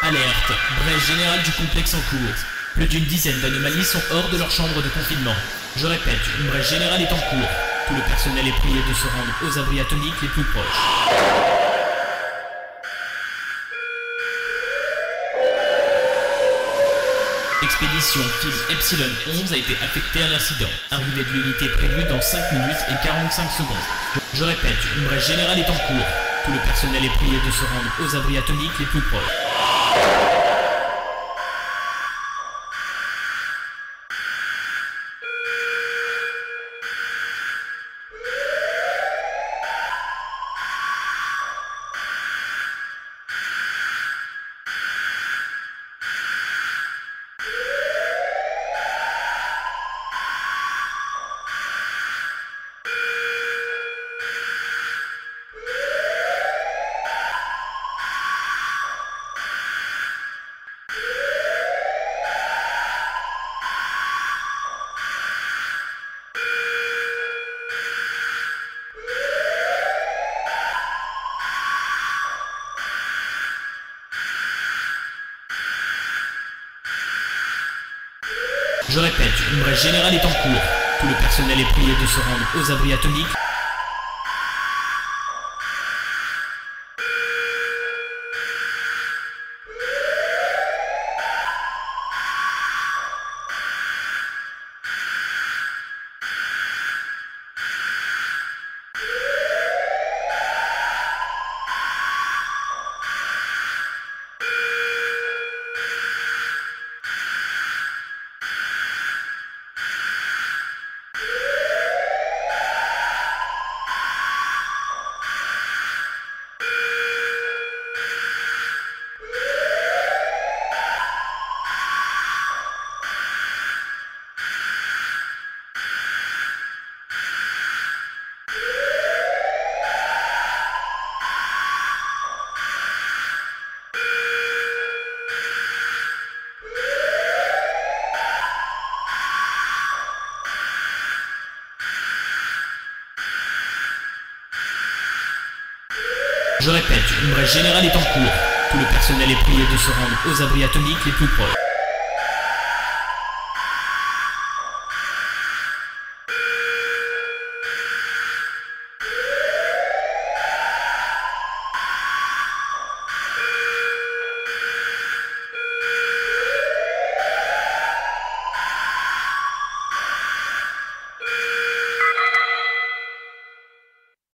Alerte, brèche générale du complexe en cours. Plus d'une dizaine d'anomalies sont hors de leur chambre de confinement. Je répète, une brèche générale est en cours. Tout le personnel est prié de se rendre aux abris atomiques les plus proches. Expédition Fils Epsilon 11 a été affectée à l'incident. Arrivée de l'unité prévue dans 5 minutes et 45 secondes. Je répète, une brèche générale est en cours. Tout le personnel est prié de se rendre aux abris atomiques les plus proches. Je répète, une brèche générale est en cours. Tout le personnel est prié de se rendre aux abris atomiques. Je répète, une brèche générale est en cours. Tout le personnel est prié de se rendre aux abris atomiques les plus proches.